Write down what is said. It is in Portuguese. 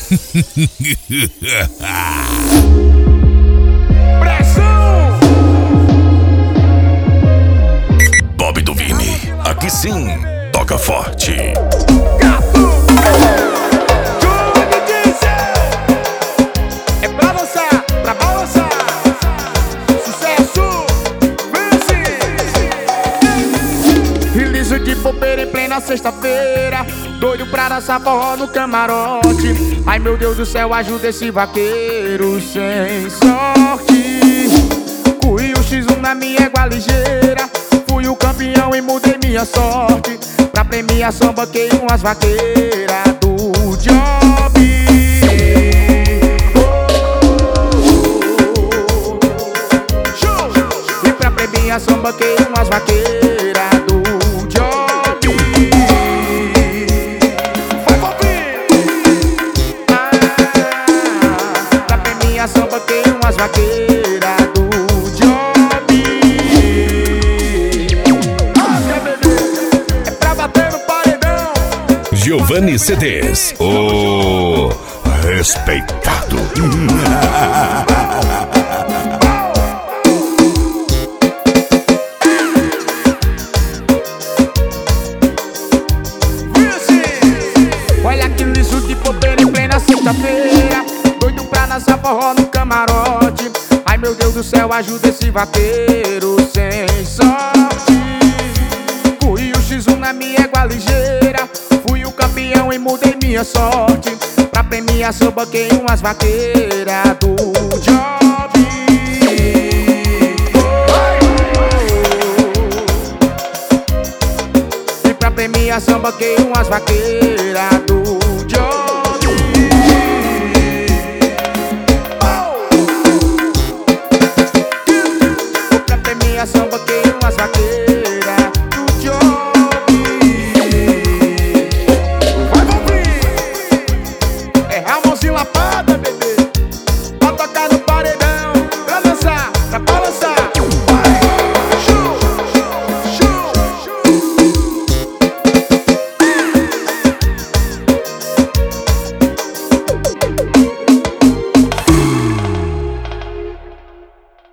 Pressão! Bob do Vini, aqui sim, toca forte. É pra dançar, pra balançar. Sucesso, vence. Release de bobeira em plena sexta-feira. Doido pra dançar forró no camarote. Ai meu Deus do céu, ajuda esse vaqueiro sem sorte. Corri o X1 na minha égua ligeira. Fui o campeão e mudei minha sorte. Pra premiação banquei umas vaqueiras do job. E pra premiação banquei umas vaqueiras do job. Vai, Bobinho! Pra premiação banquei umas vaqueiras do job. É pra bater no paredão. Giovanni CDs, o respeitado. Olha aquilo liso de bobeira em plena sexta-feira. Doido pra dançar forró no camarote. Ai meu Deus do céu, ajuda esse vaqueiro sem sorte. Corri o X1 na minha égua ligeira. Fui o campeão e mudei minha sorte. Pra premiação banquei umas vaqueiras do job. E pra premiação banquei umas vaqueiras do